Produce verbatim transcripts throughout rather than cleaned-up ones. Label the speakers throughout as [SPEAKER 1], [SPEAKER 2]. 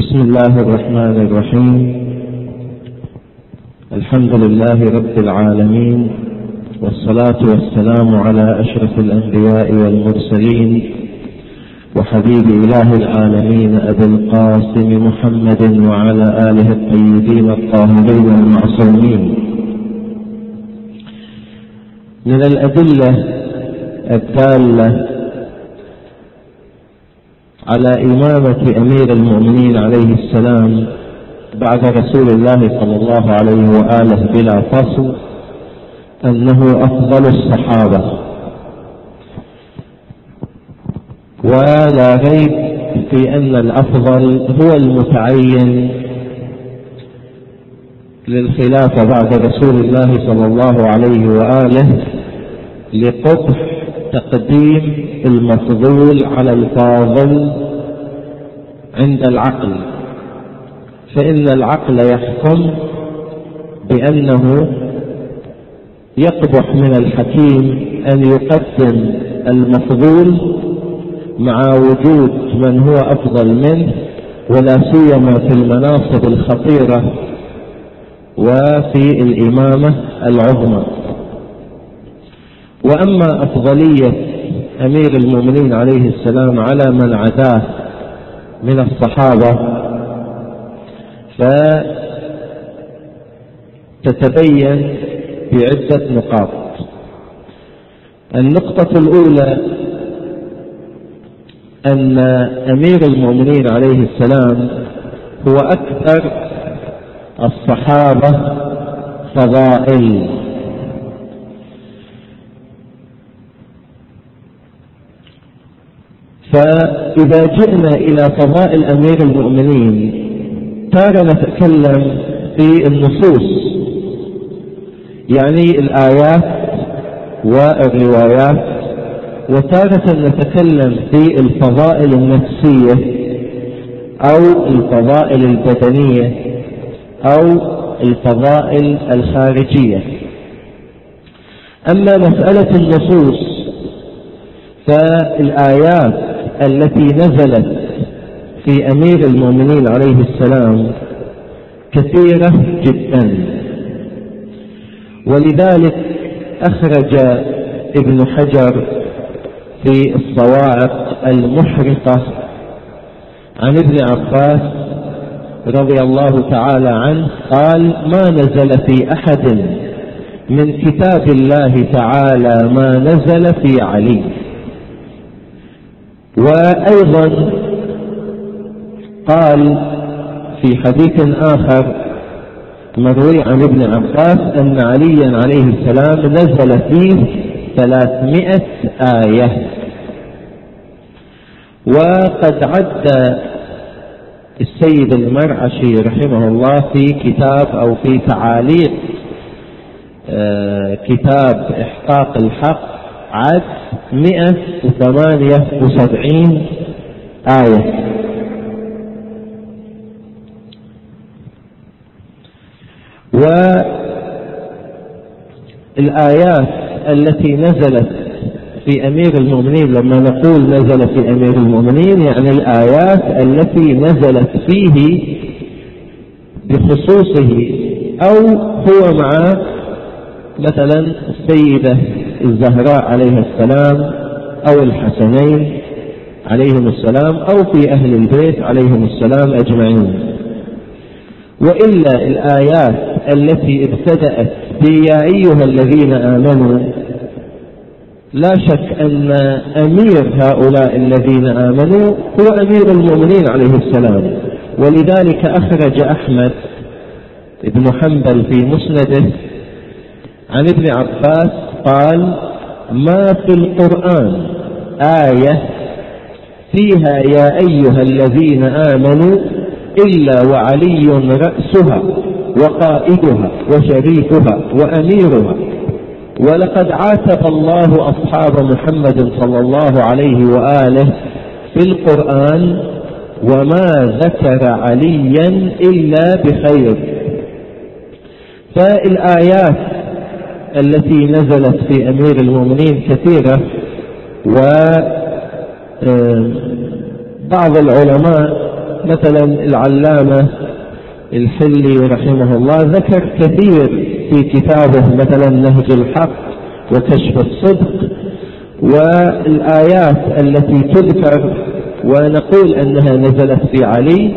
[SPEAKER 1] بسم الله الرحمن الرحيم. الحمد لله رب العالمين، والصلاة والسلام على أشرف الأنبياء والمرسلين وحبيب إله العالمين أبي القاسم محمد وعلى آله الطيبين الطاهرين المعصومين. من الأدلة الدالة على إمامة أمير المؤمنين عليه السلام بعد رسول الله صلى الله عليه وآله بلا فصل أنه أفضل الصحابة، ولا ريب في أن الأفضل هو المتعين للخلافة بعد رسول الله صلى الله عليه وآله لقبح تقديم المفضول على الفاضل عند العقل، فإن العقل يحكم بأنه يقبح من الحكيم أن يقدم المفضول مع وجود من هو أفضل منه، ولا سيما في المناصب الخطيرة وفي الإمامة العظمى. وأما أفضلية أمير المؤمنين عليه السلام على من عداه من الصحابة فتتبين بعدة نقاط. النقطة الأولى أن أمير المؤمنين عليه السلام هو أكثر الصحابة فضائل، فإذا جئنا إلى فضائل أمير المؤمنين تارة نتكلم في النصوص، يعني الآيات والروايات، وتارة نتكلم في الفضائل النفسية أو الفضائل البدنية أو الفضائل الخارجية. أما مسألة النصوص فالآيات التي نزلت في أمير المؤمنين عليه السلام كثيرة جدا، ولذلك أخرج ابن حجر في الصواعق المحرقة عن ابن عباس رضي الله تعالى عنه قال: ما نزل في أحد من كتاب الله تعالى ما نزل في علي. وأيضا قال في حديث آخر مروي عن ابن عباس أن عليا عليه السلام نزل فيه ثلاثمائة آية. وقد عد السيد المرعشي رحمه الله في كتاب أو في تعاليق كتاب إحقاق الحق عد مئة وثمانية وسبعين آية. والآيات التي نزلت في أمير المؤمنين، لما نقول نزل في أمير المؤمنين يعني الآيات التي نزلت فيه بخصوصه، أو هو مع مثلا السيدة الزهراء عليها السلام أو الحسنين عليهم السلام أو في أهل البيت عليهم السلام أجمعين. وإلا الآيات التي ابتدأت بيا أيها الذين آمنوا لا شك أن أمير هؤلاء الذين آمنوا هو أمير المؤمنين عليه السلام. ولذلك أخرج أحمد بن حنبل في مسنده عن ابن عباس قال: ما في القرآن آية فيها يا أيها الذين آمنوا إلا وعلي رأسها وقائدها وشريفها وأميرها، ولقد عاتب الله أصحاب محمد صلى الله عليه وآله في القرآن وما ذكر عليا إلا بخير. فالآيات التي نزلت في أمير المؤمنين كثيرة، وبعض العلماء مثلا العلامة الحلي رحمه الله ذكر كثير في كتابه مثلا نهج الحق وكشف الصدق، والآيات التي تذكر ونقول أنها نزلت في علي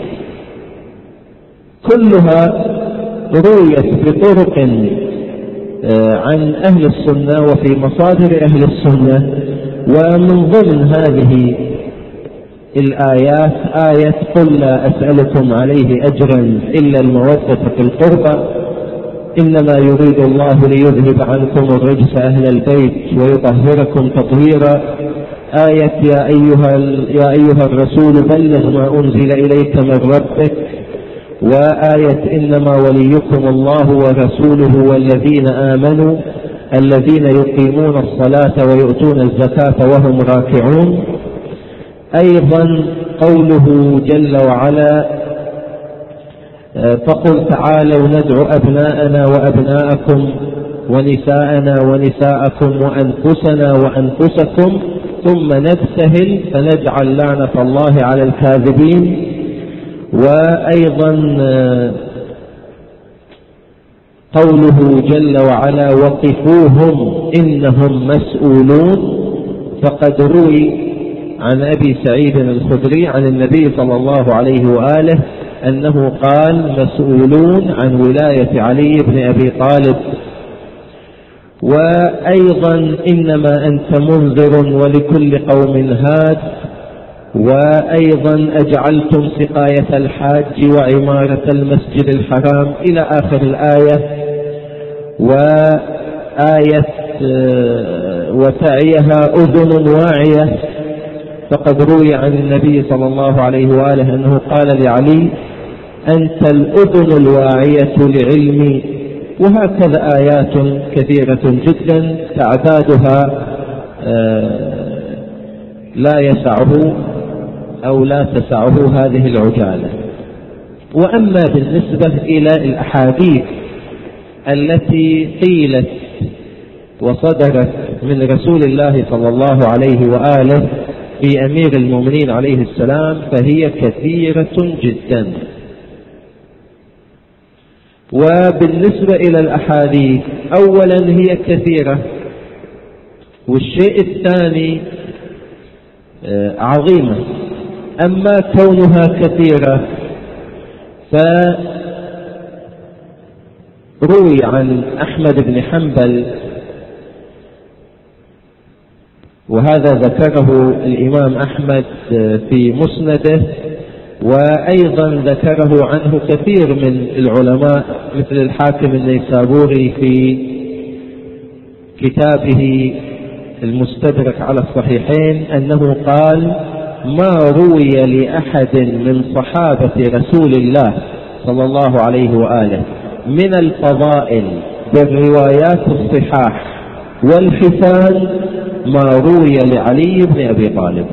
[SPEAKER 1] كلها رويت بطرق عن أهل السنة وفي مصادر أهل السنة. ومن ضمن هذه الآيات آية قل لا أسألكم عليه أجرا إلا المودة في القربى إنما يريد الله ليذهب عنكم الرجس أهل البيت ويطهركم تطهيرا. آية يا أيها, يا أيها الرسول بلغ ما أنزل إليك من ربك. وآية إنما وليكم الله ورسوله والذين آمنوا الذين يقيمون الصلاة ويؤتون الزكاة وهم راكعون. أيضا قوله جل وعلا فقل تعالوا ندعو أبناءنا وأبناءكم ونساءنا ونساءكم وأنفسنا وأنفسكم ثم نبتهل فنجعل لعنة الله على الكاذبين. وأيضا قوله جل وعلا وقفوهم إنهم مسؤولون. فقد روي عن أبي سعيد الخدري عن النبي صلى الله عليه وآله أنه قال مسؤولون عن ولاية علي بن أبي طالب. وأيضا إنما أنت منذر ولكل قوم هاد. وأيضا أجعلتم سقاية الحاج وعمارة المسجد الحرام إلى آخر الآية. وآية وتعيها أذن واعية. فقد روي عن النبي صلى الله عليه وآله أنه قال لعلي أنت الأذن الواعية لعلمي. وهكذا آيات كثيرة جدا تعدادها لا يسعه أو لا تسعه هذه العجالة. وأما بالنسبة إلى الأحاديث التي قيلت وصدرت من رسول الله صلى الله عليه وآله في أمير المؤمنين عليه السلام فهي كثيرة جدا. وبالنسبة إلى الأحاديث أولا هي كثيرة، والشيء الثاني عظيمة. أما كونها كثيرة فروي عن أحمد بن حنبل، وهذا ذكره الإمام أحمد في مسنده، وأيضا ذكره عنه كثير من العلماء مثل الحاكم النيسابوري في كتابه المستدرك على الصحيحين أنه قال ما روي لأحد من صحابة رسول الله صلى الله عليه وآله من الفضائل بالروايات الصحاح والحسان ما روي لعلي بن أبي طالب.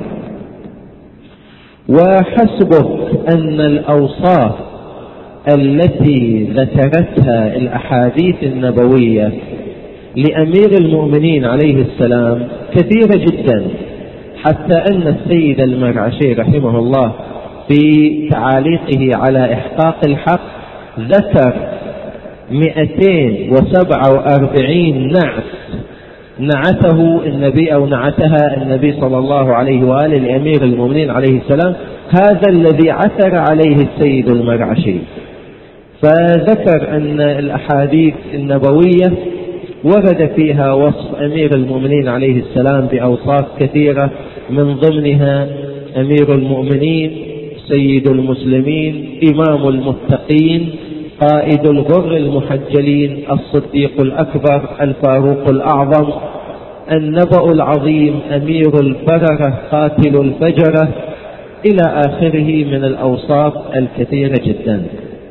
[SPEAKER 1] وحسبك أن الأوصاف التي ذكرتها الأحاديث النبوية لأمير المؤمنين عليه السلام كثيرة جدا، حتى أن السيد المرعشي رحمه الله في تعاليقه على إحقاق الحق ذكر مئتين وسبعة وأربعين نعت نعته النبي أو نعتها النبي صلى الله عليه وآله لأمير المؤمنين عليه السلام، هذا الذي عثر عليه السيد المرعشي. فذكر أن الأحاديث النبوية ورد فيها وصف أمير المؤمنين عليه السلام بأوصاف كثيرة، من ضمنها أمير المؤمنين، سيد المسلمين، إمام المتقين، قائد الغر المحجلين، الصديق الأكبر، الفاروق الأعظم، النبأ العظيم، أمير البررة، قاتل الفجرة، إلى آخره من الأوصاف الكثيرة جدا.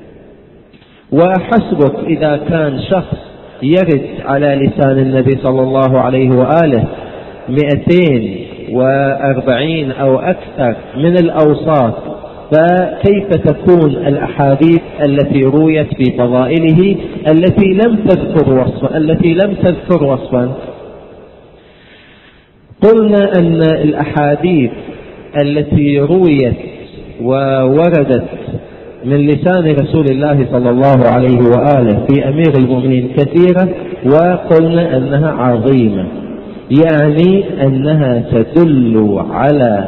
[SPEAKER 1] وحسبك إذا كان شخص يرد على لسان النبي صلى الله عليه وآله مئتين وأربعين أو أكثر من الأوصاف، فكيف تكون الأحاديث التي رويت في فضائله التي لم تذكر وصفا التي لم تذكر وصفا قلنا أن الأحاديث التي رويت ووردت من لسان رسول الله صلى الله عليه وآله في أمير المؤمنين كثيرة، وقلنا أنها عظيمة، يعني أنها تدل على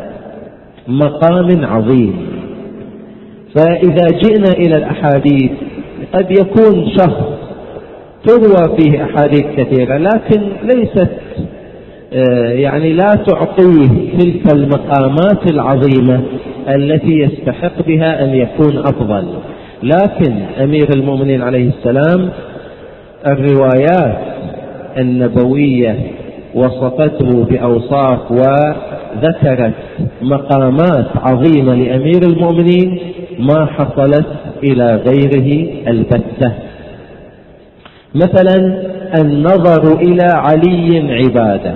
[SPEAKER 1] مقام عظيم. فإذا جئنا إلى الأحاديث قد يكون شخص تروى فيه أحاديث كثيرة لكن ليست يعني لا تعطيه تلك المقامات العظيمة التي يستحق بها أن يكون أفضل. لكن أمير المؤمنين عليه السلام الروايات النبوية وصفته بأوصاف وذكرت مقامات عظيمة لأمير المؤمنين ما حصلت إلى غيره البتة. مثلا النظر إلى علي عبادة،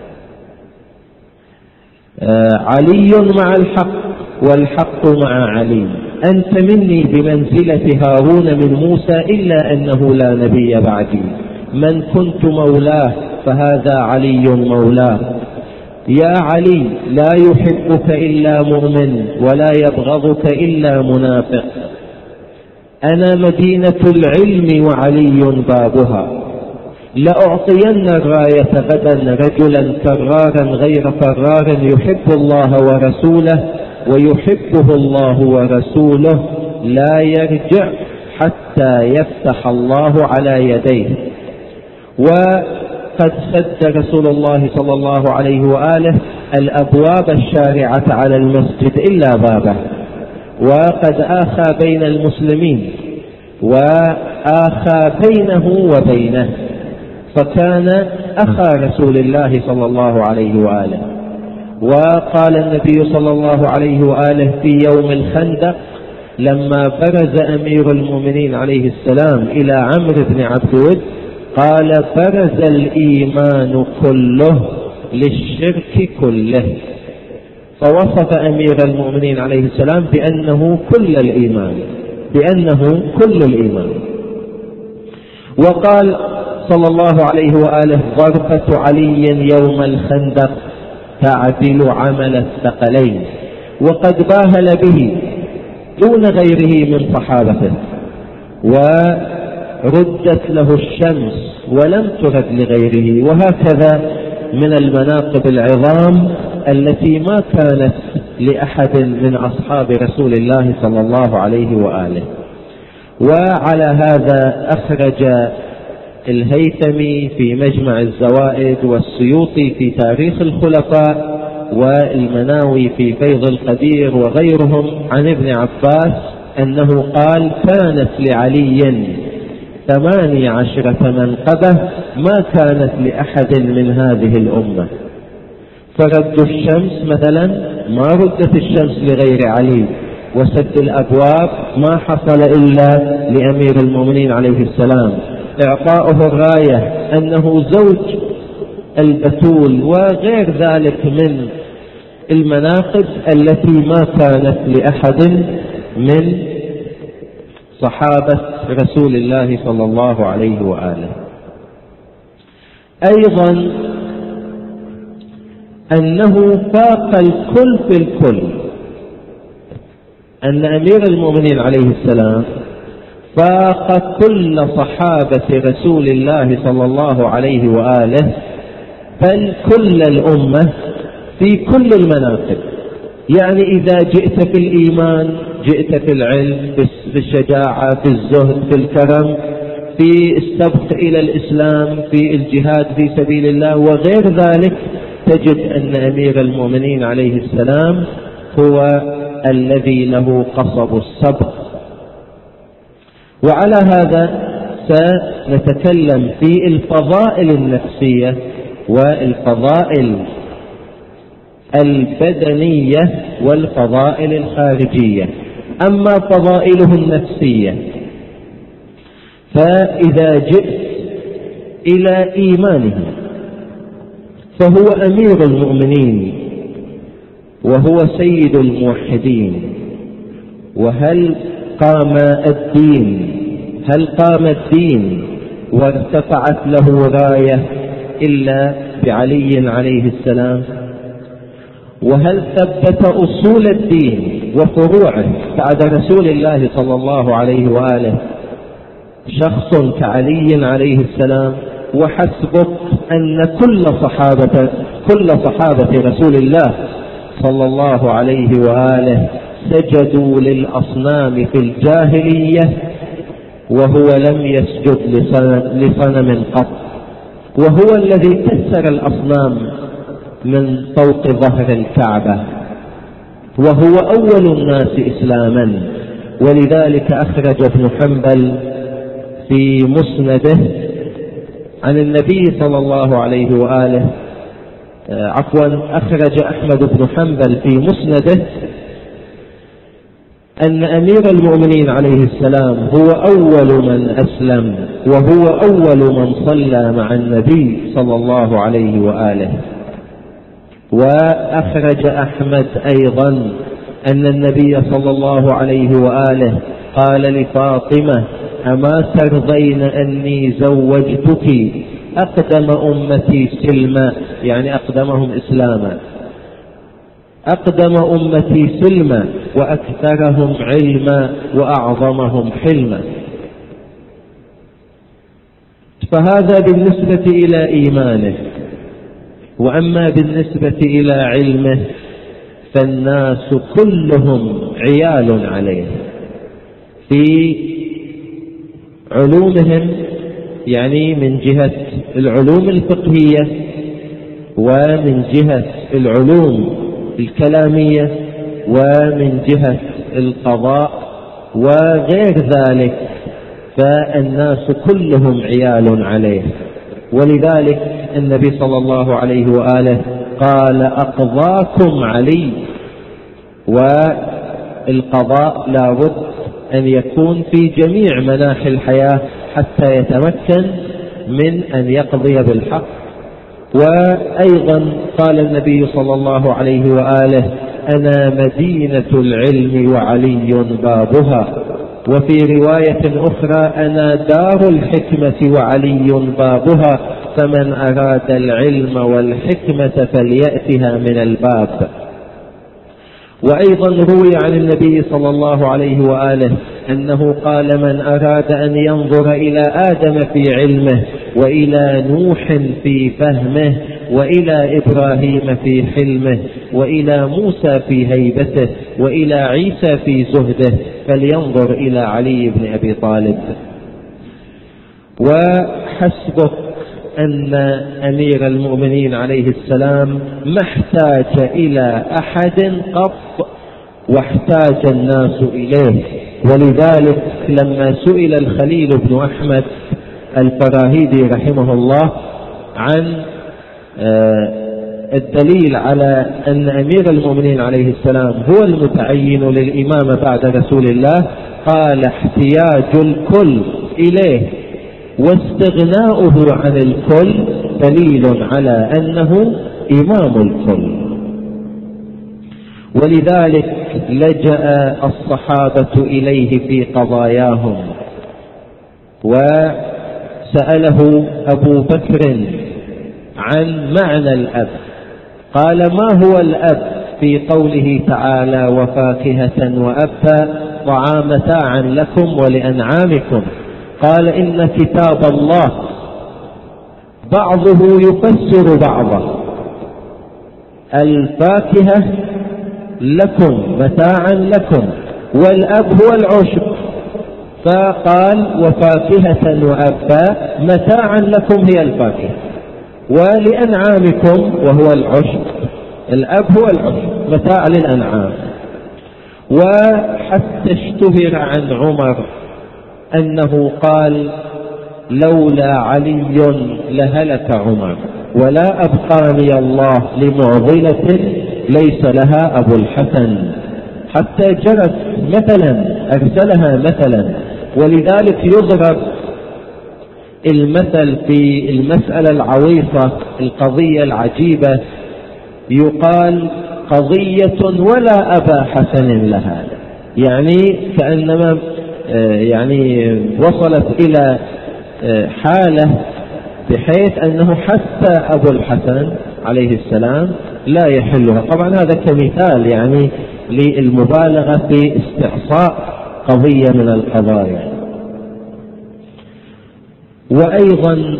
[SPEAKER 1] علي مع الحق والحق مع علي، أنت مني بمنزلة هارون من موسى إلا أنه لا نبي بعدي، من كنت مولاه فهذا علي مولاه، يا علي لا يحبك إلا مؤمن ولا يبغضك إلا منافق، أنا مدينة العلم وعلي بابها، لأعطين الراية غدا رجلا كرارا غير فرار يحب الله ورسوله ويحبه الله ورسوله لا يرجع حتى يفتح الله على يديه. وقد سد رسول الله صلى الله عليه وآله الأبواب الشارعة على المسجد إلا بابه، وقد آخى بين المسلمين وآخى بينه وبينه، فكان أخا رسول الله صلى الله عليه وآله. وقال النبي صلى الله عليه وآله في يوم الخندق لما برز أمير المؤمنين عليه السلام إلى عمرو بن عبد ود قال برز الإيمان كله للشرك كله، فوصف أمير المؤمنين عليه السلام بأنه كل الإيمان، بأنه كل الإيمان. وقال صلى الله عليه وآله ضربة علي يوم الخندق تعدل عمل الثقلين، وقد باهل به دون غيره من صحابته، وردت له الشمس ولم ترد لغيره. وهكذا من المناقب العظام التي ما كانت لأحد من أصحاب رسول الله صلى الله عليه وآله. وعلى هذا أخرج الهيثمي في مجمع الزوائد والسيوطي في تاريخ الخلفاء والمناوي في فيض القدير وغيرهم عن ابن عباس أنه قال كانت لعلي ثماني عشرة منقبة ما كانت لأحد من هذه الأمة، فرد الشمس مثلا ما ردت الشمس لغير علي، وسد الأبواب ما حصل إلا لأمير المؤمنين عليه السلام، إعطاؤه الراية أنه زوج البتول وغير ذلك من المناقب التي ما كانت لأحد من صحابة رسول الله صلى الله عليه وآله. أيضا أنه فاق الكل في الكل، أن أمير المؤمنين عليه السلام فاق كل صحابة رسول الله صلى الله عليه وآله، بل كل الأمة في كل المناقب. يعني إذا جئت في الإيمان جئت في العلم، في الشجاعة، في الزهد، في الكرم، في السبق إلى الإسلام، في الجهاد في سبيل الله وغير ذلك، تجد أن أمير المؤمنين عليه السلام هو الذي له قصب السبق. وعلى هذا سنتكلم في الفضائل النفسية والفضائل البدنية والفضائل الخارجية. أما فضائله النفسية فإذا جئت إلى إيمانه فهو أمير المؤمنين وهو سيد الموحدين. وهل قام الدين هل قام الدين وارتفعت له راية إلا بعلي عليه السلام؟ وهل ثبت أصول الدين وفروعه بعد رسول الله صلى الله عليه وآله شخص كعلي عليه السلام، وحسبك أن كل صحابة كل صحابة رسول الله صلى الله عليه وآله سجدوا للأصنام في الجاهلية وهو لم يسجد لصنم قط، وهو الذي كسر الأصنام من فوق ظهر الكعبة، وهو أول الناس إسلاما. ولذلك أخرج ابن حنبل في مسنده عن النبي صلى الله عليه وآله عفوا أخرج أحمد بن حنبل في مسنده أن أمير المؤمنين عليه السلام هو أول من أسلم، وهو أول من صلى مع النبي صلى الله عليه وآله. وأخرج أحمد أيضا أن النبي صلى الله عليه وآله قال لفاطمة: أما ترضين أني زوجتك أقدم أمتي سلما، يعني أقدمهم إسلاما، أقدم أمتي سلما وأكثرهم علما وأعظمهم حلما. فهذا بالنسبة إلى إيمانه. وأما بالنسبة إلى علمه فالناس كلهم عيال عليه في علومهم، يعني من جهة العلوم الفقهية ومن جهة العلوم الكلامية ومن جهة القضاء وغير ذلك، فالناس كلهم عيال عليه. ولذلك النبي صلى الله عليه وآله قال: أقضاكم علي. والقضاء لا بد أن يكون في جميع مناحي الحياة حتى يتمكن من أن يقضي بالحق. وأيضا قال النبي صلى الله عليه وآله: أنا مدينة العلم وعلي بابها. وفي رواية أخرى: أنا دار الحكمة وعلي بابها، فمن أراد العلم والحكمة فليأتها من الباب. وأيضا روي عن النبي صلى الله عليه وآله أنه قال: من أراد أن ينظر إلى آدم في علمه، وإلى نوح في فهمه، وإلى إبراهيم في حلمه، وإلى موسى في هيبته، وإلى عيسى في زهده، فلينظر إلى علي بن أبي طالب. وحسبك أن أمير المؤمنين عليه السلام ما احتاج إلى أحد قط، واحتاج الناس إليه. ولذلك لما سئل الخليل بن أحمد الفراهيدي رحمه الله عن الدليل على أن أمير المؤمنين عليه السلام هو المتعين للإمامة بعد رسول الله، قال: احتياج الكل إليه واستغناؤه عن الكل دليل على أنه إمام الكل. ولذلك لجأ الصحابة إليه في قضاياهم، وسأله أبو بكر عن معنى الأب، قال: ما هو الأب في قوله تعالى: وفاكهة وأبا طعام متاعا لكم ولأنعامكم؟ قال: إن كتاب الله بعضه يفسر بعضه، الفاكهة لكم متاعا لكم، والأب هو العشب، فقال: وفاكهة وأبا متاعا لكم هي الفاكهة، ولأنعامكم وهو العشب، الأب هو العشب متاع للأنعام. وحتى اشتهر عن عمر أنه قال: لولا علي لهلك عمر، ولا أبقاني الله لمعضلة ليس لها أبو الحسن، حتى جرت مثلا أرسلها مثلا. ولذلك يضرب المثل في المسألة العويصة، القضية العجيبة، يقال: قضية ولا أبا حسن لها، يعني كأنما يعني وصلت إلى حالة بحيث أنه حتى أبو الحسن عليه السلام لا يحلها. طبعا هذا كمثال، يعني للمبالغة في استعصاء قضية من القضايا. وأيضا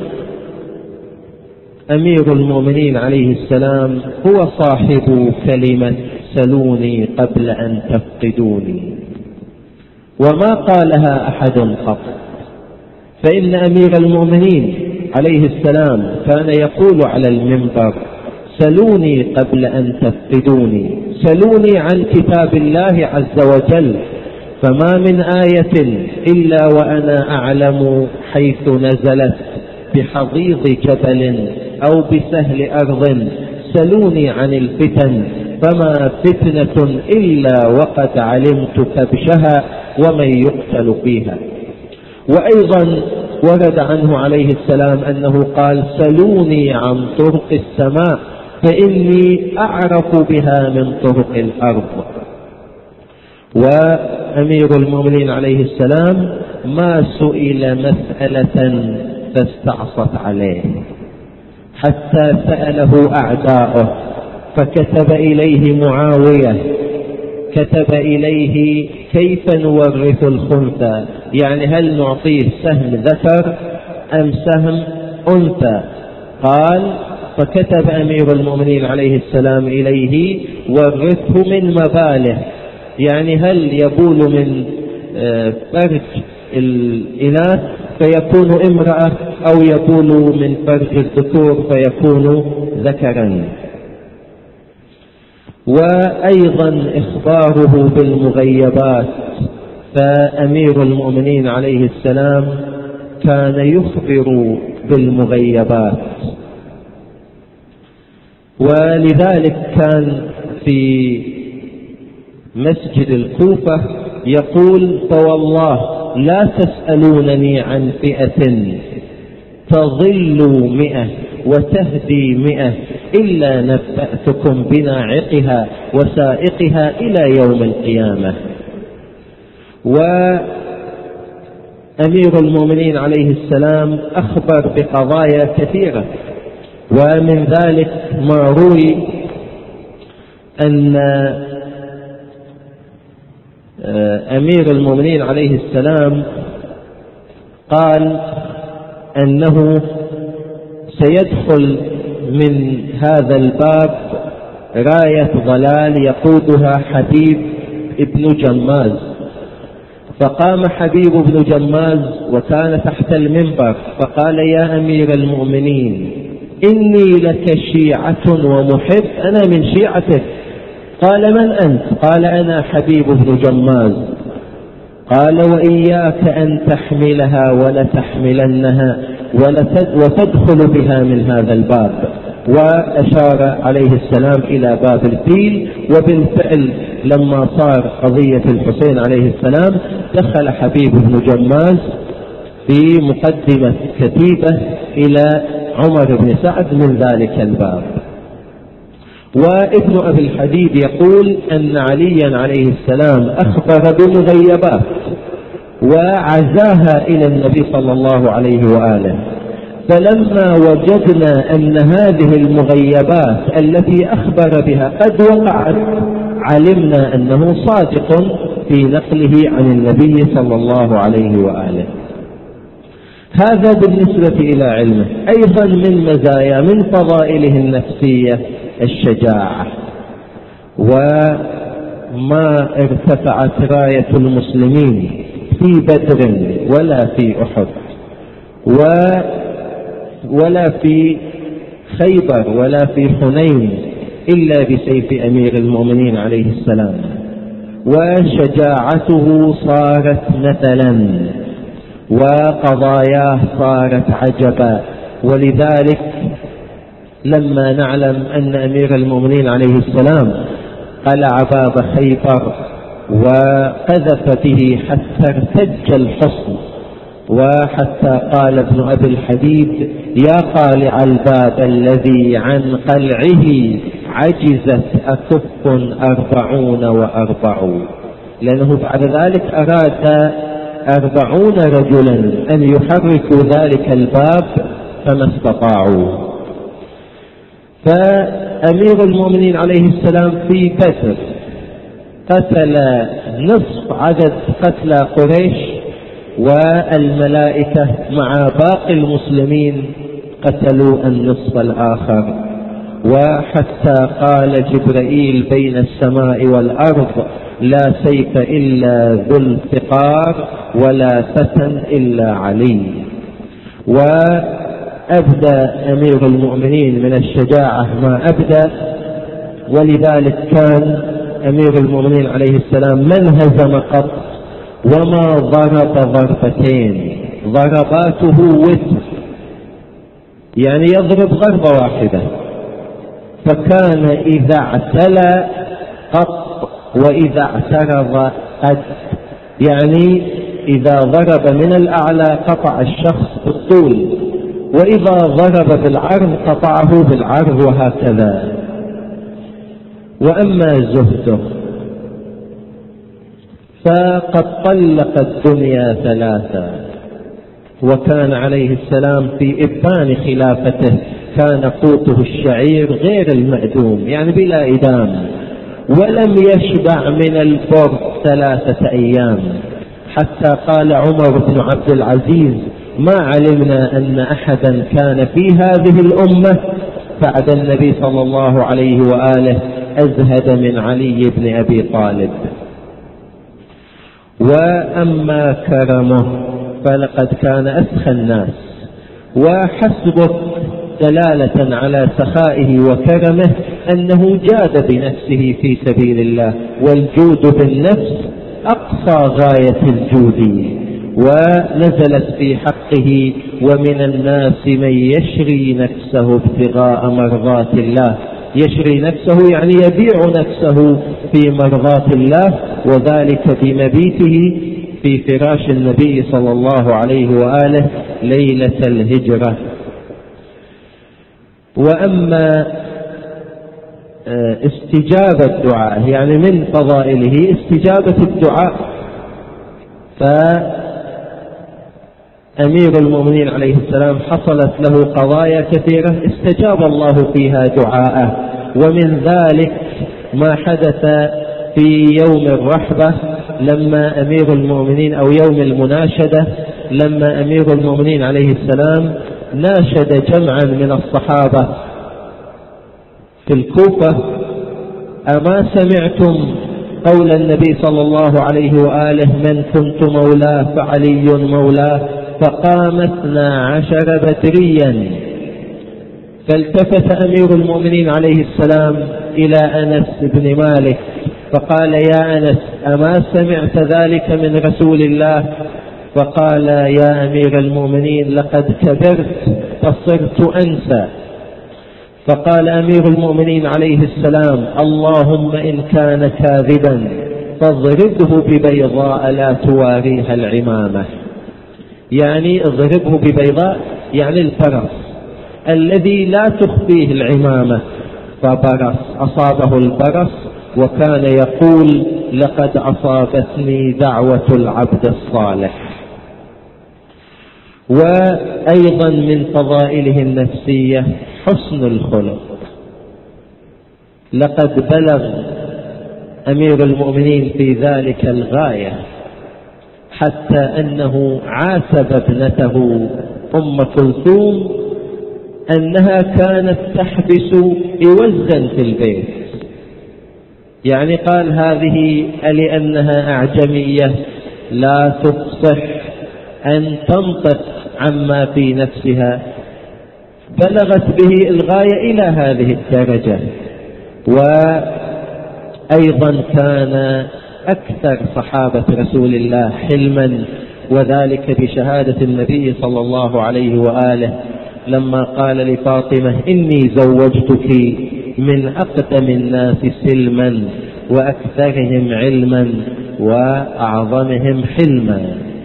[SPEAKER 1] أمير المؤمنين عليه السلام هو صاحب كلمة سلوني قبل أن تفقدوني، وما قالها أحد قط، فإن أمير المؤمنين عليه السلام كان يقول على المنبر: سلوني قبل أن تفقدوني، سلوني عن كتاب الله عز وجل، فما من آية إلا وأنا أعلم حيث نزلت، بحضيض جبل أو بسهل أرض، سلوني عن الفتن فما فتنة إلا وقد علمت كبشها ومن يقتل فيها. وأيضا ورد عنه عليه السلام أنه قال: سلوني عن طرق السماء فإني أعرف بها من طرق الأرض. وأمير المؤمنين عليه السلام ما سئل مسألة فاستعصت عليه، حتى سأله أعداؤه، فكتب إليه معاوية، كتب إليه: كيف نورث الخنثى؟ يعني هل نعطيه سهم ذكر أم سهم أنثى؟ قال: فكتب أمير المؤمنين عليه السلام إليه: ورثه من مباله، يعني هل يبول من فرج الإناث فيكون امرأة، أو يبول من فرج الذكور فيكون ذكرا. وأيضا إخباره بالمغيبات، فأمير المؤمنين عليه السلام كان يخبر بالمغيبات، ولذلك كان في مسجد الكوفة يقول: فوالله لا تسألونني عن فئة تضل مئة وتهدي مئة إلا نبأتكم بناعقها وسائقها إلى يوم القيامة. وأمير المؤمنين عليه السلام أخبر بقضايا كثيرة، ومن ذلك ما روي أن أمير المؤمنين عليه السلام قال أنه سيدخل من هذا الباب راية ضلال يقودها حبيب ابن جماز. فقام حبيب بن جماز وكان تحت المنبر فقال: يا أمير المؤمنين، إني لك شيعة ومحب، أنا من شيعتك. قال: من أنت؟ قال: أنا حبيب بن جماز. قال: وإياك أن تحملها ولتحملنها وتدخل بها من هذا الباب. وأشار عليه السلام إلى باب الفيل، وبالفعل لما صار قضية الحسين عليه السلام دخل حبيب بن جماز في مقدمة كتيبة إلى عمر بن سعد من ذلك الباب. وابن أبي الحديد يقول أن عليا عليه السلام أخبر بمغيبات وعزاها إلى النبي صلى الله عليه وآله، فلما وجدنا أن هذه المغيبات التي أخبر بها قد وقعت علمنا أنه صادق في نقله عن النبي صلى الله عليه وآله. هذا بالنسبة إلى علمه. أيضا من مزايا من فضائله النفسية الشجاعة، وما ارتفعت راية المسلمين في بدر ولا في أحد ولا في خيبر ولا في حنين إلا بسيف أمير المؤمنين عليه السلام، وشجاعته صارت مثلا وقضاياه صارت عجبا. ولذلك لما نعلم أن أمير المؤمنين عليه السلام قلع باب خيبر وقذف به حتى ارتج الحصن، وحتى قال ابن أبي الحديد: يا قالع الباب الذي عن قلعه عجزت أكف أربعون وأربعون، لأنه بعد ذلك أراد أربعون رجلا أن يحركوا ذلك الباب فما استطاعوا. فأمير المؤمنين عليه السلام في بدر قتل نصف عدد قتلى قريش، والملائكة مع باقي المسلمين قتلوا النصف الآخر. وحتى قال جبرائيل بين السماء والأرض: لا سيف إلا ذو الفقار، ولا فتى إلا علي. وأبدى أمير المؤمنين من الشجاعة ما أبدى، ولذلك كان أمير المؤمنين عليه السلام من هزم قط وما ضرب ضربتين، ضرباته وتر، يعني يضرب ضربة واحدة. فكان إذا اعتلى قط وإذا اعترض قد، يعني إذا ضرب من الأعلى قطع الشخص بالطول، وإذا ضرب بالعرض قطعه بالعرض، وهكذا. وأما زهده فقد طلق الدنيا ثلاثة، وكان عليه السلام في إبان خلافته كان قوته الشعير غير المأدوم، يعني بلا إدام، ولم يشبع من البر ثلاثة أيام، حتى قال عمر بن عبد العزيز: ما علمنا أن أحدا كان في هذه الأمة بعد النبي صلى الله عليه وآله أزهد من علي بن أبي طالب. وأما كرمه فلقد كان أسخى الناس، وحسبه دلالة على سخائه وكرمه أنه جاد بنفسه في سبيل الله، والجود بالنفس أقصى غاية الجود. ونزلت في حقه: ومن الناس من يشري نفسه ابتغاء مرضات الله. يشري نفسه يعني يبيع نفسه في مرضات الله، وذلك بمبيته في فراش النبي صلى الله عليه وآله ليلة الهجرة. وأما استجابة الدعاء، يعني من فضائله استجابة الدعاء، فأمير المؤمنين عليه السلام حصلت له قضايا كثيرة استجاب الله فيها دعاءه. ومن ذلك ما حدث في يوم الرحبة، لما أمير المؤمنين أو يوم المناشدة، لما أمير المؤمنين عليه السلام ناشد جمعا من الصحابة في الكوفة: أما سمعتم قول النبي صلى الله عليه وآله: من كنت مولاه فعلي مولاه؟ فقام اثنا عشر بدريا. فالتفت أمير المؤمنين عليه السلام إلى أنس بن مالك فقال: يا أنس، أما سمعت ذلك من رسول الله؟ فقال: يا أمير المؤمنين، لقد كبرت فصرت أنسى. فقال أمير المؤمنين عليه السلام: اللهم إن كان كاذبا فاضربه ببيضاء لا تواريها العمامة. يعني اضربه ببيضاء يعني الفرس الذي لا تخفيه العمامة. فبرص، أصابه البرص، وكان يقول: لقد أصابتني دعوة العبد الصالح. وأيضا من فضائله النفسية حسن الخلق. لقد بلغ أمير المؤمنين في ذلك الغاية، حتى أنه عاتب ابنته أم كلثوم أنها كانت تحبس إوزا في البيت، يعني قال: هذه لأنها أعجمية لا تفصح أن تنطق عما في نفسها. بلغت به الغاية إلى هذه الدرجة. وأيضا كان أكثر صحابة رسول الله حلما، وذلك بشهادة النبي صلى الله عليه وآله لما قال لفاطمة: إني زوجتك من أقدم الناس سلما وأكثرهم علما وأعظمهم حلما.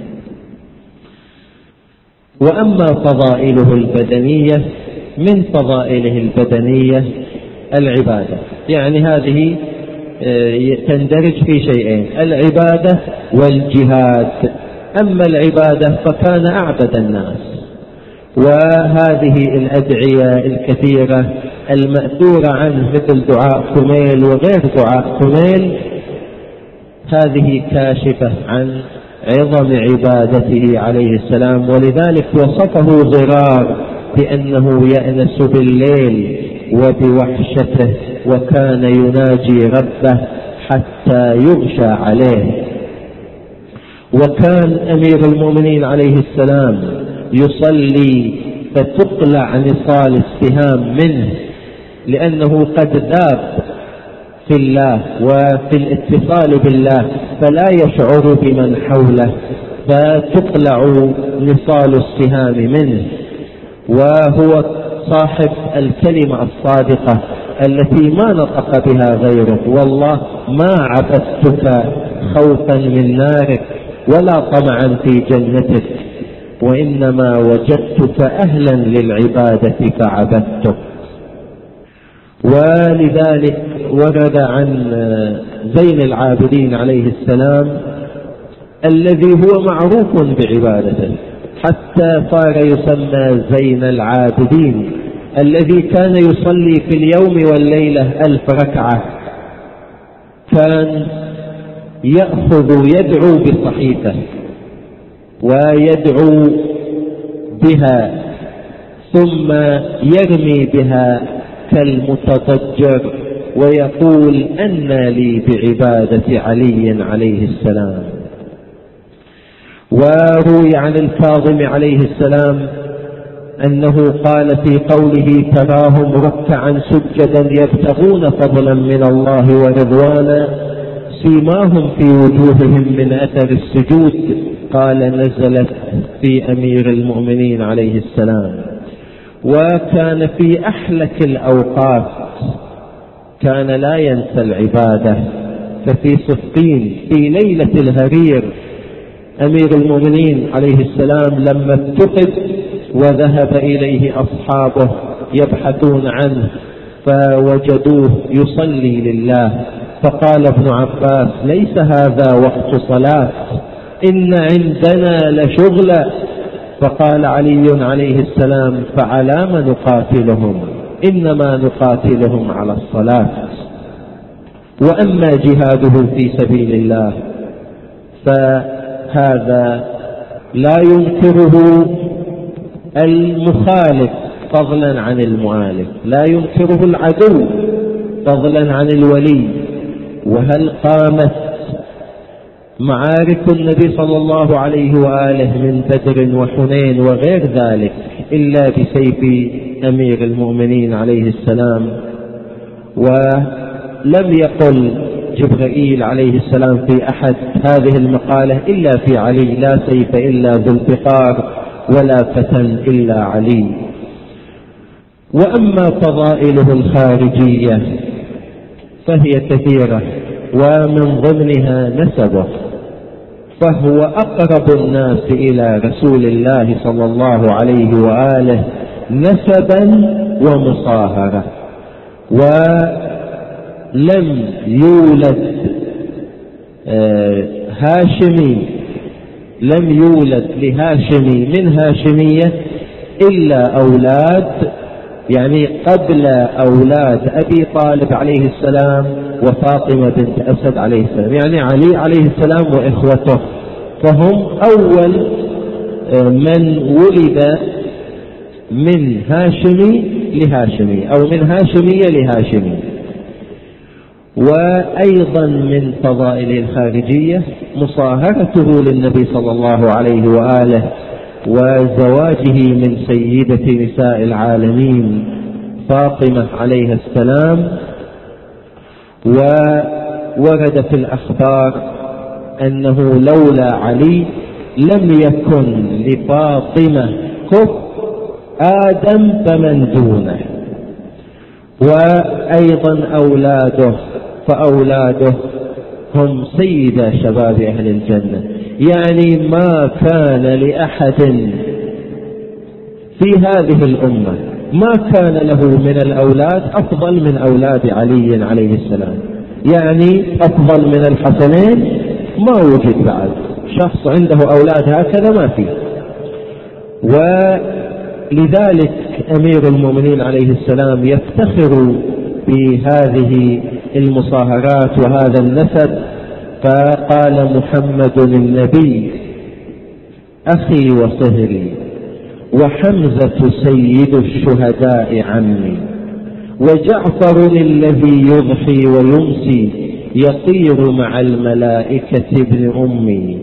[SPEAKER 1] وأما فضائله البدنية، من فضائله البدنية العبادة، يعني هذه تندرج في شيئين: العبادة والجهاد. أما العبادة فكان أعبد الناس، وهذه الأدعية الكثيرة المأثورة عنه مثل دعاء كميل وغير دعاء كميل هذه كاشفة عن عظم عبادته عليه السلام، ولذلك وصفه ضرار بأنه يأنس بالليل وبوحشته، وكان يناجي ربه حتى يغشى عليه. وكان أمير المؤمنين عليه السلام يصلي فتقلع نصال السهام منه، لأنه قد ذاب في الله وفي الاتصال بالله، فلا يشعر بمن حوله، فتقلع نصال السهام منه. وهو صاحب الكلمة الصادقة التي ما نطق بها غيره: والله ما عبدتك خوفا من نارك ولا طمعا في جنتك، وإنما وجدتك أهلا للعبادة فعبدتك. ولذلك ورد عن زين العابدين عليه السلام الذي هو معروف بعبادته، حتى صار يسمى زين العابدين، الذي كان يصلي في اليوم والليلة ألف ركعة. كان يأخذ يدعو بصحيفة ويدعو بها ثم يرمي بها كالمتضجر ويقول: أنى لي بعبادة علي عليه السلام. وروي عن الكاظم عليه السلام أنه قال في قوله: تراهم ركعا سجدا يبتغون فضلا من الله ورضوانا سيماهم في وجوههم من أثر السجود، قال: نزلت في أمير المؤمنين عليه السلام. وكان في أحلك الأوقات كان لا ينسى العبادة، ففي صفين في ليلة الهرير أمير المؤمنين عليه السلام لما افتقد وذهب إليه أصحابه يبحثون عنه فوجدوه يصلي لله، فقال ابن عباس: ليس هذا وقت صلاة، إن عندنا لشغلا. فقال علي عليه السلام: فعلى ما نقاتلهم؟ إنما نقاتلهم على الصلاة. وأما جهاده في سبيل الله فهذا لا ينكره المخالف فضلا عن المؤالف، لا ينكره العدو فضلا عن الولي. وهل قامت معارك النبي صلى الله عليه وآله من بدر وحنين وغير ذلك إلا بسيف أمير المؤمنين عليه السلام؟ ولم يقل جبرائيل عليه السلام في أحد هذه المقالة إلا في علي: لا سيف إلا ذو الفقار ولا فتى إلا علي. وأما فضائله الخارجية فهي كثيرة، ومن ضمنها نسبه، فهو أقرب الناس إلى رسول الله صلى الله عليه وآله نسبا ومصاهرة. ولم يولد هاشمي لم يولد لهاشمي من هاشمية إلا أولاد، يعني قبل أولاد أبي طالب عليه السلام وفاطمة بنت أسد عليه السلام، يعني علي عليه السلام وإخوته، فهم أول من ولد من هاشمي لهاشمي أو من هاشمية لهاشمي. وأيضا من فضائله الخارجية مصاهرته للنبي صلى الله عليه وآله وزواجه من سيدة نساء العالمين فاطمة عليه السلام. وورد في الأخبار أنه لولا علي لم يكن لفاطمة كف آدم فمن دونه. وأيضا أولاده فأولاده هم سيد شباب أهل الجنة، يعني ما كان لأحد في هذه الأمة ما كان له من الأولاد أفضل من أولاد علي عليه السلام، يعني أفضل من الحسنين ما وجد بعد شخص عنده أولاد هكذا ما فيه. ولذلك أمير المؤمنين عليه السلام يفتخر بهذه المصاهرات وهذا النسب، فقال محمد النبي أخي وصهري، وحمزة سيد الشهداء عمي، وجعفر الذي يضحي ويمسي يطير مع الملائكة ابن أمي،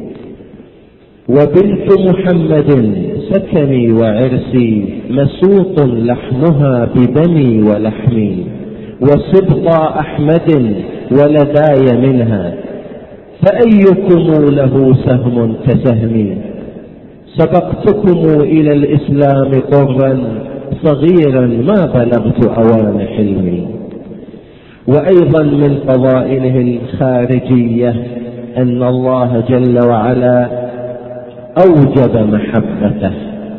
[SPEAKER 1] وبنت محمد سكني وعرسي مسوط لحمها بدمي ولحمي، وسبط أحمد ولداي منها، فأيكم له سهم كسهمي، سبقتكم إلى الإسلام طرا صغيرا ما بلغت أوان حلمي. وأيضا من فضائله الخارجية أن الله جل وعلا أوجب محبته،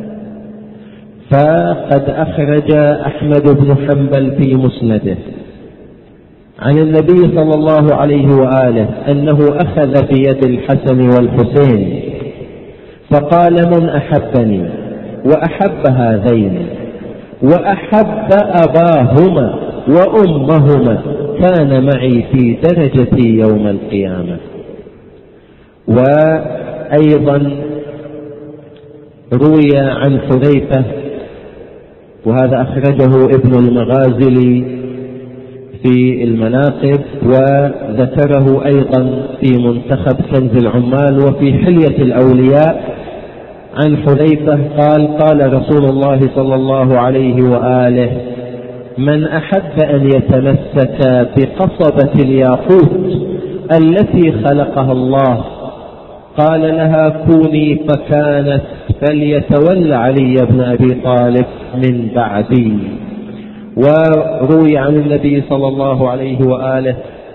[SPEAKER 1] فقد أخرج أحمد بن حنبل في مسنده عن النبي صلى الله عليه وآله أنه أخذ بيد الحسن والحسين فقال من أحبني وأحب هذين وأحب أباهما وأمهما كان معي في درجتي يوم القيامة. وأيضا روي عن حذيفة، وهذا أخرجه ابن المغازلي في المناقب، وذكره أيضا في منتخب كنز العمال وفي حلية الأولياء، عن حذيفة قال قال رسول الله صلى الله عليه وآله من أحب أن يتمسك بقصبة الياقوت التي خلقها الله قال لها كوني فكانت فليتولى علي بن أبي طالب من بعدي. وروي عن النبي صلى الله عليه وآله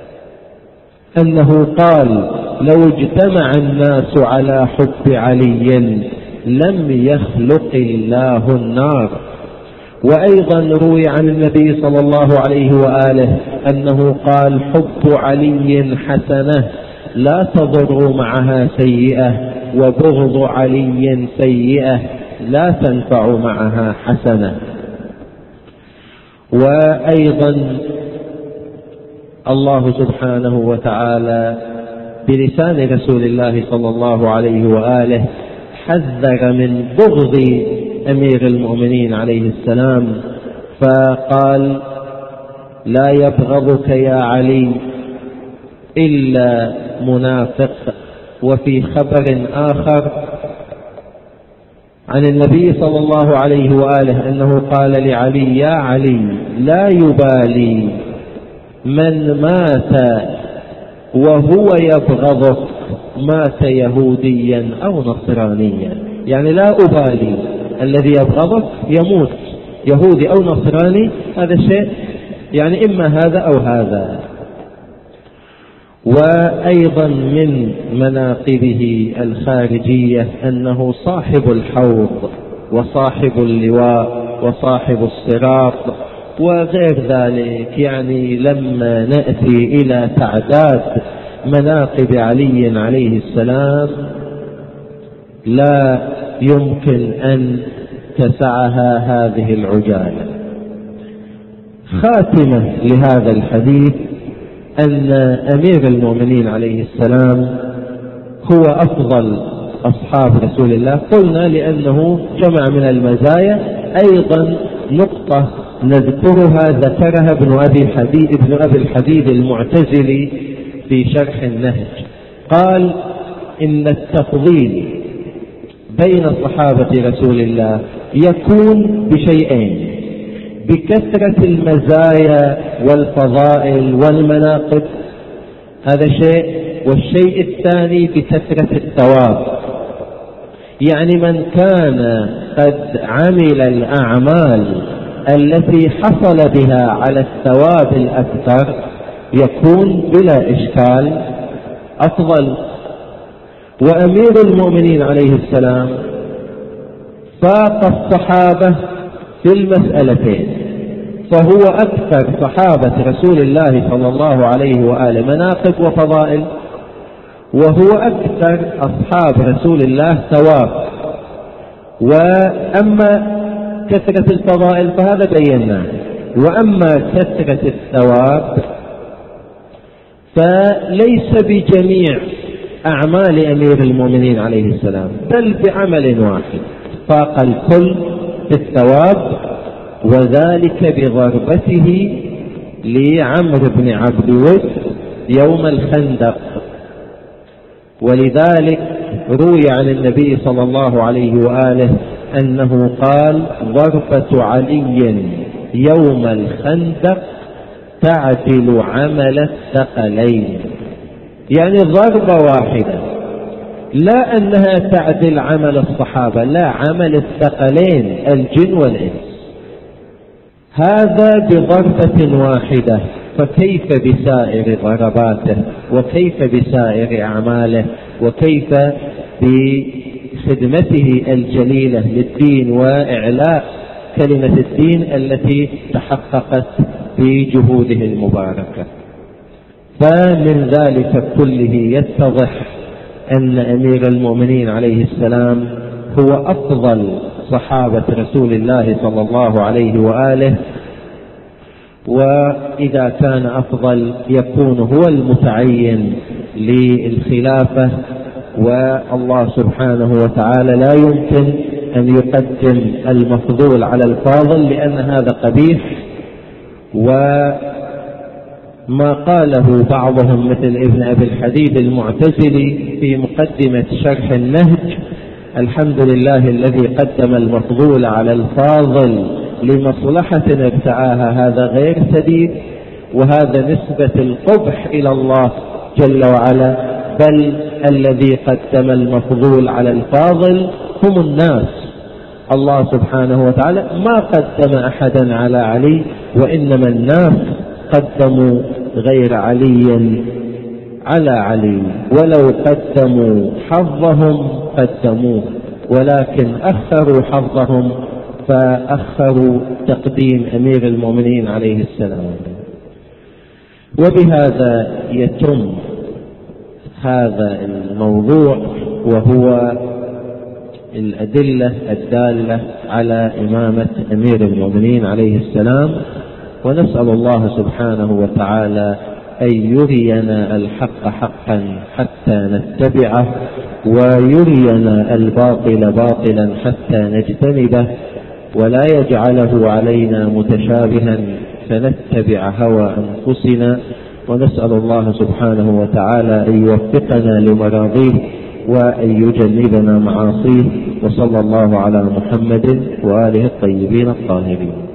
[SPEAKER 1] أنه قال لو اجتمع الناس على حب علي لم يخلق الله النار. وأيضا روي عن النبي صلى الله عليه وآله أنه قال حب علي حسنة لا تضر معها سيئة، وبغض علي سيئة لا تنفع معها حسنة. وأيضا الله سبحانه وتعالى بلسان رسول الله صلى الله عليه وآله حذر من بغض أمير المؤمنين عليه السلام، فقال لا يبغضك يا علي إلا منافق. وفي خبر آخر عن النبي صلى الله عليه وآله أنه قال لعلي يا علي لا يبالي من مات وهو يبغضك مات يهوديا أو نصرانيا، يعني لا أبالي الذي يبغضك يموت يهودي أو نصراني، هذا شيء يعني إما هذا أو هذا. وأيضا من مناقبه الخارجية أنه صاحب الحوض وصاحب اللواء وصاحب الصراط وغير ذلك. يعني لما نأتي إلى تعداد مناقب علي عليه السلام لا يمكن أن تسعها هذه العجالة. خاتمة لهذا الحديث أن أمير المؤمنين عليه السلام هو أفضل أصحاب رسول الله. قلنا لأنه جمع من المزايا. أيضا نقطة نذكرها ذكرها ابن أبي حديد ابن أبي الحديد المعتزلي في شرح النهج، قال إن التفضيل بين صحابة رسول الله يكون بشيئين: بكثرة المزايا والفضائل والمناقب، هذا شيء، والشيء الثاني بكثرة الثواب. يعني من كان قد عمل الأعمال التي حصل بها على الثواب الأكثر يكون بلا إشكال أفضل. وأمير المؤمنين عليه السلام فاق الصحابة في المسألتين، فهو أكثر صحابة رسول الله صلى الله عليه وآله مناقب وفضائل، وهو أكثر أصحاب رسول الله ثواب. وأما كثرة الفضائل فهذا بيناه، وأما كثرة الثواب فليس بجميع أعمال أمير المؤمنين عليه السلام، بل بعمل واحد فاق الكل في الثواب، وذلك بضربته لعمرو بن عبد ود يوم الخندق. ولذلك روي عن النبي صلى الله عليه وآله أنه قال: ضربة علي يوم الخندق تعدل عمل الثقلين، يعني ضربة واحدة، لا أنها تعدل عمل الصحابة، لا، عمل الثقلين الجن والإنس، هذا بضربة واحدة. فكيف بسائر ضرباته، وكيف بسائر أعماله، وكيف بخدمته الجليلة للدين وإعلاء كلمة الدين التي تحققت بجهوده المباركة. فمن ذلك كله يتضح أن أمير المؤمنين عليه السلام هو أفضل صحابة رسول الله صلى الله عليه وآله، وإذا كان أفضل يكون هو المتعين للخلافة، والله سبحانه وتعالى لا يمكن أن يقدم المفضول على الفاضل، لأن هذا قبيح. وما قاله بعضهم مثل ابن أبي الحديد المعتزلي في مقدمة شرح النهج: الحمد لله الذي قدم المفضول على الفاضل لمصلحة ابتعاها، هذا غير سديد، وهذا نسبة القبح إلى الله جل وعلا، بل الذي قدم المفضول على الفاضل هم الناس. الله سبحانه وتعالى ما قدم أحدا على علي، وإنما الناس قدموا غير علي على علي، ولو قدموا حظهم قدموه، ولكن أخروا حظهم فأخروا تقديم أمير المؤمنين عليه السلام. وبهذا يتم هذا الموضوع، وهو الأدلة الدالة على إمامة أمير المؤمنين عليه السلام. ونسأل الله سبحانه وتعالى أن يرينا الحق حقا حتى نتبعه، ويرينا الباطل باطلا حتى نجتنبه، ولا يجعله علينا متشابها فنتبع هوى أنفسنا. ونسأل الله سبحانه وتعالى أن يوفقنا لمراضيه وأن يجنبنا معاصيه. وصلى الله على محمد وآله الطيبين الطاهرين.